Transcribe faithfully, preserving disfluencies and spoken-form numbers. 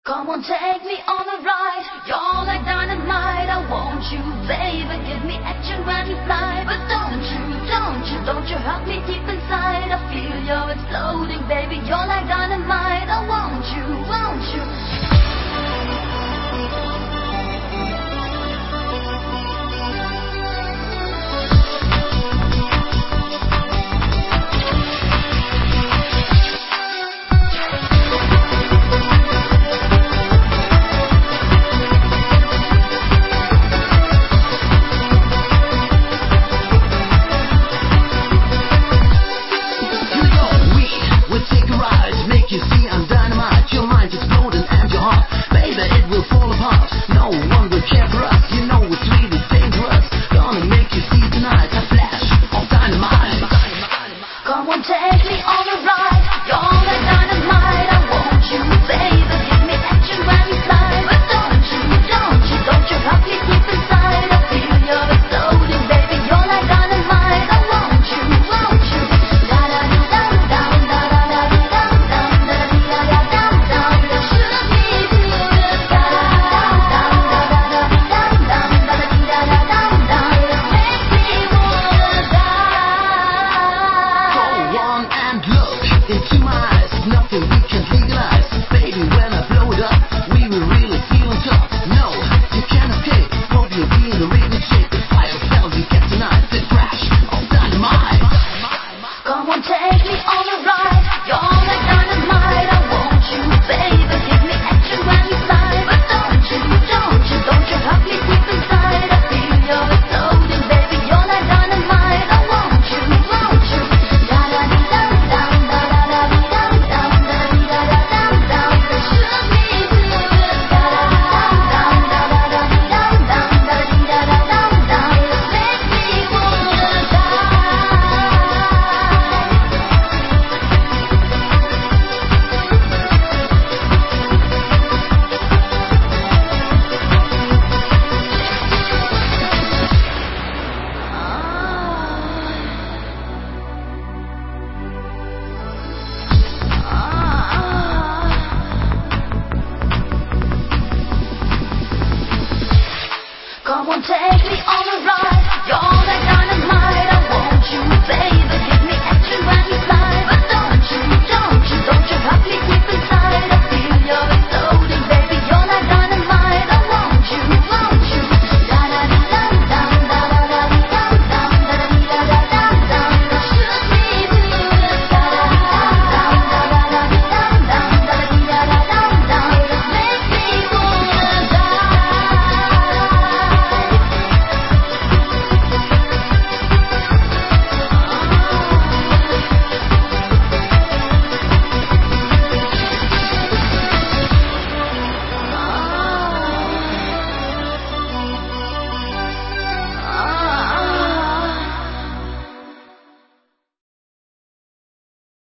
Come on, take me on a ride. You're like dynamite. I want you, baby. Give me action when you fly. But don't you, don't you, don't you hurt me deep inside. I feel you're exploding, baby. You're like dynamite. I want you, want you. Take me on a ride. You're like dynamite. I want you, baby. Give me action when you fly. But don't you, don't you, don't you hurt me deep inside. I feel you're exploding, baby. You're like dynamite. I want you, want you. Da da da da da da da da da da da da da da da. Shoot me to the sky. Da da da da da da da da da da da. Make me wanna die. Go on and look into my eyes, nothing we can't legalize. Baby, when I blow it up, we will really feel on top. No, you can't escape, hope you'll be in a really good shape. The fire spell you get tonight, the crash of dynamite. Come on, take me on a ride. You're like dynamite. I want you, baby. Give me action when you fly. But don't you, don't you, don't you hurt me deep inside. I feel you're exploding, baby. You're like dynamite. I want you, want you. Da da da da da da da da da da da da da da. Shoot me to the sky. Da da da da da da da da da da. Make me wanna die. Come on, take me on a ride. You're